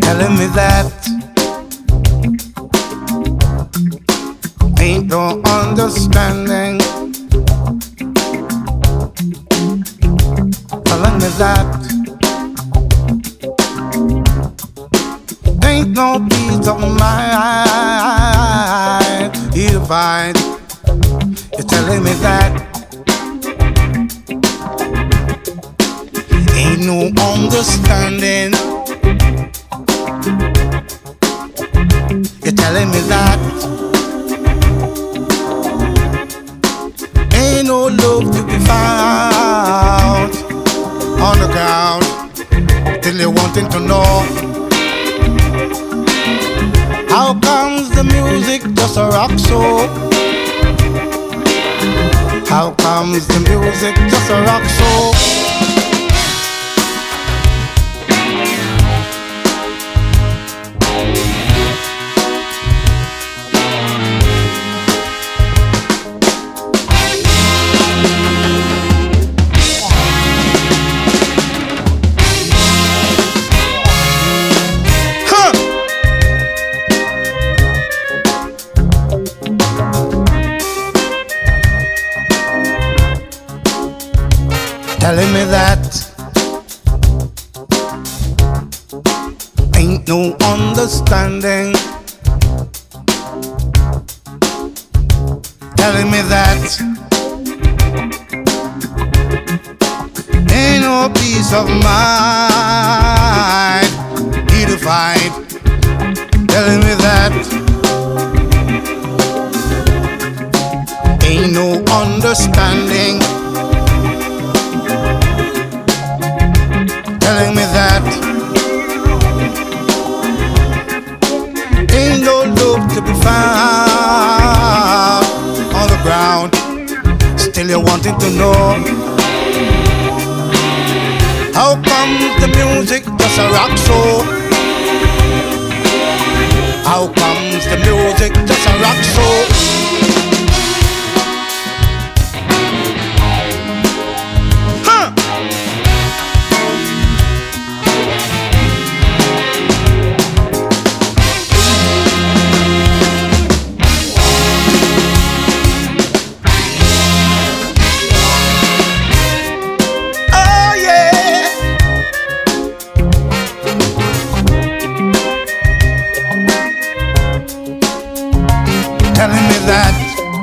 telling me that ain't no understanding. Telling me that ain't no peace of mind. You find you're telling me that ain't no understanding. You're telling me that ain't no love to be found on the ground. Still you're wanting to know how comes the music just a rock so? How comes the music just a rock so? Telling me that ain't no understanding. Telling me that ain't no peace of mind. He to find. Telling me that ain't no understanding. Telling me that ain't no love to be found on the ground. Still you're wanting to know how comes the music just a rock so? How comes the music just a rock so? Telling me that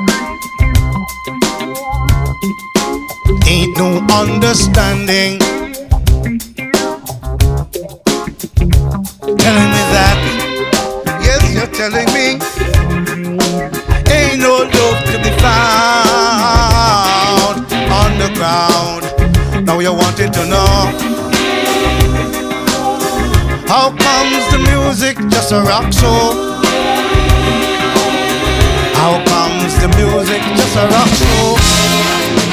ain't no understanding. Telling me that, yes, you're telling me ain't no love to be found on the ground. Now you're wanting to know how comes the music just a rock so? How comes the music just a rock so?